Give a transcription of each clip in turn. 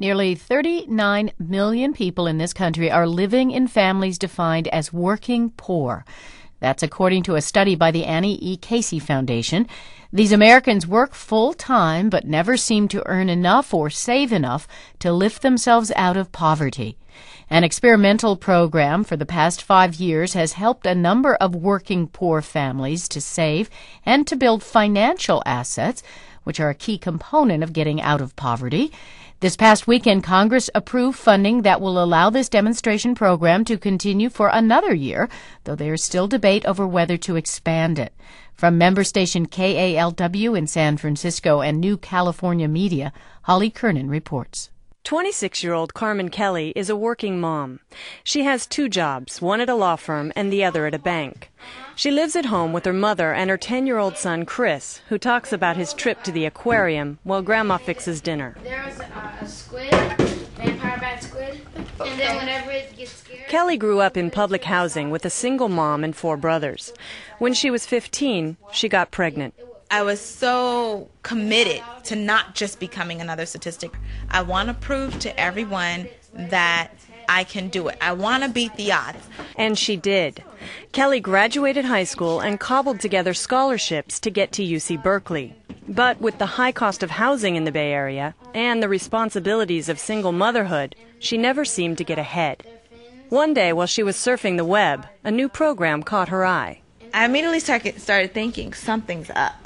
Nearly 39 million people in this country are living in families defined as working poor. That's according to a study by the Annie E. Casey Foundation. These Americans work full-time but never seem to earn enough or save enough to lift themselves out of poverty. An experimental program for the past 5 years has helped a number of working poor families to save and to build financial assets, which are a key component of getting out of poverty. This past weekend, Congress approved funding that will allow this demonstration program to continue for another year, though there is still debate over whether to expand it. From member station KALW in San Francisco and New California Media, Holly Kernan reports. 26-year-old Carmen Kelly is a working mom. She has 2 jobs, one at a law firm and the other at a bank. She lives at home with her mother and her 10-year-old son, Chris, who talks about his trip to the aquarium while Grandma fixes dinner. There was a squid, vampire bat squid, and then whenever it gets scared... Kelly grew up in public housing with a single mom and 4 brothers. When she was 15, she got pregnant. I was so committed to not just becoming another statistic. I want to prove to everyone that I can do it. I want to beat the odds. And she did. Kelly graduated high school and cobbled together scholarships to get to UC Berkeley. But with the high cost of housing in the Bay Area and the responsibilities of single motherhood, she never seemed to get ahead. One day while she was surfing the web, a new program caught her eye. I immediately started thinking something's up.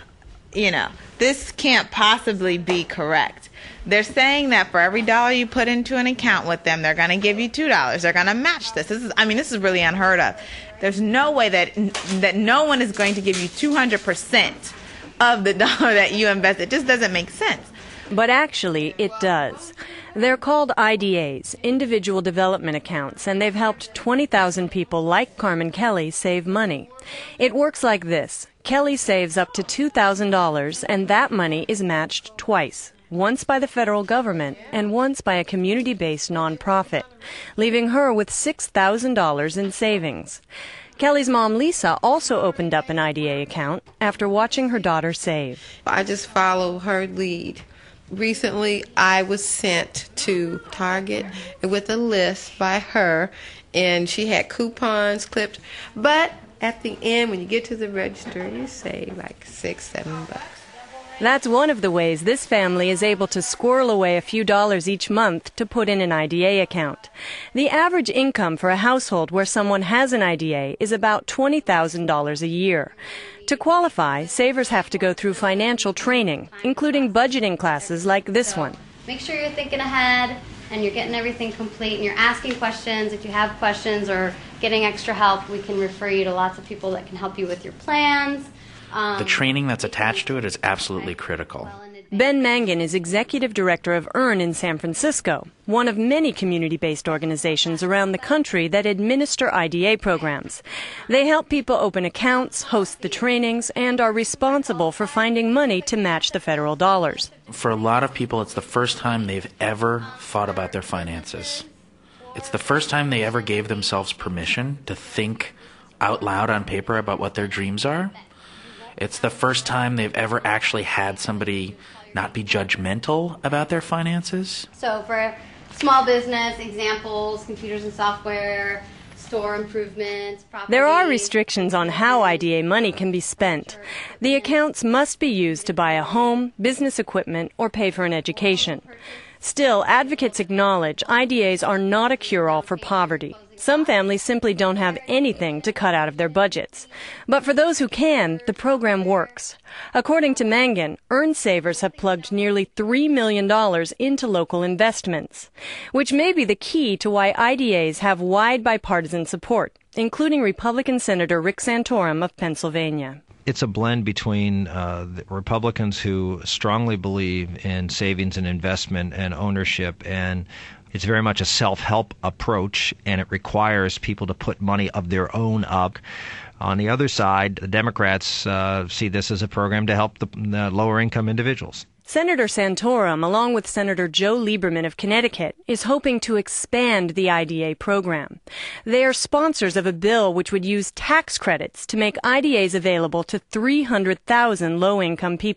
This can't possibly be correct. They're saying that for every dollar you put into an account with them, they're going to give you $2. They're going to match this. This is really unheard of. There's no way that no one is going to give you 200% of the dollar that you invest. It just doesn't make sense. But actually, it does. They're called IDAs, Individual Development Accounts, and they've helped 20,000 people like Carmen Kelly save money. It works like this. Kelly saves up to $2,000, and that money is matched twice, once by the federal government and once by a community-based nonprofit, leaving her with $6,000 in savings. Kelly's mom, Lisa, also opened up an IDA account after watching her daughter save. I just follow her lead. Recently, I was sent to Target with a list by her, and she had coupons clipped. But at the end, when you get to the register, you save like $6-7. That's one of the ways this family is able to squirrel away a few dollars each month to put in an IDA account. The average income for a household where someone has an IDA is about $20,000 a year. To qualify, savers have to go through financial training, including budgeting classes like this one. Make sure you're thinking ahead and you're getting everything complete and you're asking questions. If you have questions or getting extra help, we can refer you to lots of people that can help you with your plans. The training that's attached to it is absolutely critical. Ben Mangan is executive director of EARN in San Francisco, one of many community-based organizations around the country that administer IDA programs. They help people open accounts, host the trainings, and are responsible for finding money to match the federal dollars. For a lot of people, it's the first time they've ever thought about their finances. It's the first time they ever gave themselves permission to think out loud on paper about what their dreams are. It's the first time they've ever actually had somebody not be judgmental about their finances. So for small business, examples, computers and software, store improvements, property. There are restrictions on how IDA money can be spent. The accounts must be used to buy a home, business equipment, or pay for an education. Still, advocates acknowledge IDAs are not a cure-all for poverty. Some families simply don't have anything to cut out of their budgets. But for those who can, the program works. According to Mangan, EARN savers have plugged nearly $3 million into local investments, which may be the key to why IDAs have wide bipartisan support, including Republican Senator Rick Santorum of Pennsylvania. It's a blend between the Republicans who strongly believe in savings and investment and ownership, and it's very much a self-help approach, and it requires people to put money of their own up. On the other side, the Democrats see this as a program to help the lower-income individuals. Senator Santorum, along with Senator Joe Lieberman of Connecticut, is hoping to expand the IDA program. They are sponsors of a bill which would use tax credits to make IDAs available to 300,000 low-income people.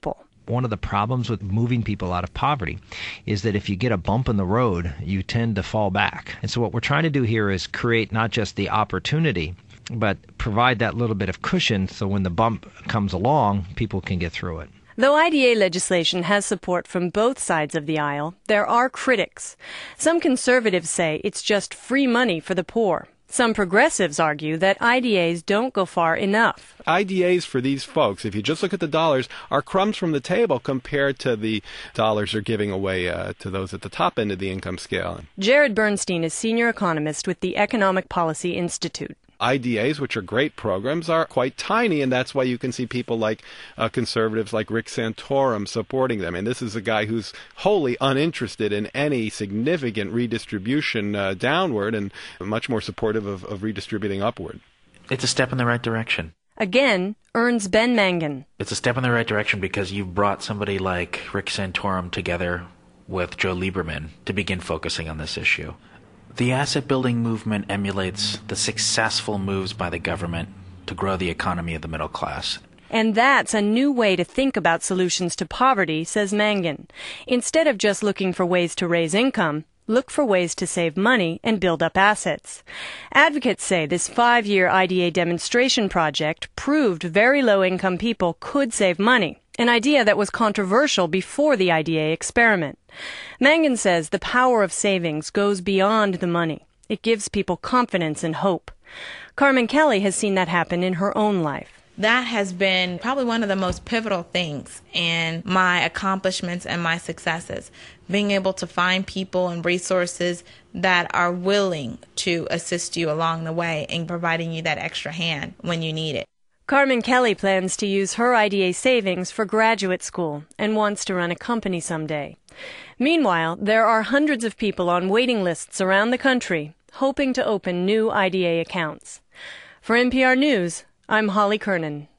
One of the problems with moving people out of poverty is that if you get a bump in the road, you tend to fall back. And so what we're trying to do here is create not just the opportunity, but provide that little bit of cushion so when the bump comes along, people can get through it. Though IDA legislation has support from both sides of the aisle, there are critics. Some conservatives say it's just free money for the poor. Some progressives argue that IDAs don't go far enough. IDAs for these folks, if you just look at the dollars, are crumbs from the table compared to the dollars they're giving away to those at the top end of the income scale. Jared Bernstein is senior economist with the Economic Policy Institute. IDAs, which are great programs, are quite tiny, and that's why you can see people like conservatives like Rick Santorum supporting them. And this is a guy who's wholly uninterested in any significant redistribution downward and much more supportive of redistributing upward. It's a step in the right direction. Again, earns Ben Mangan. It's a step in the right direction because you've brought somebody like Rick Santorum together with Joe Lieberman to begin focusing on this issue. The asset-building movement emulates the successful moves by the government to grow the economy of the middle class. And that's a new way to think about solutions to poverty, says Mangan. Instead of just looking for ways to raise income, look for ways to save money and build up assets. Advocates say this 5-year IDA demonstration project proved very low-income people could save money, an idea that was controversial before the IDA experiment. Mangan says the power of savings goes beyond the money. It gives people confidence and hope. Carmen Kelly has seen that happen in her own life. That has been probably one of the most pivotal things in my accomplishments and my successes, being able to find people and resources that are willing to assist you along the way and providing you that extra hand when you need it. Carmen Kelly plans to use her IDA savings for graduate school and wants to run a company someday. Meanwhile, there are hundreds of people on waiting lists around the country hoping to open new IDA accounts. For NPR News, I'm Holly Kernan.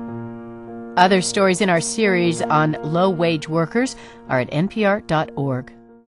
Other stories in our series on low-wage workers are at npr.org.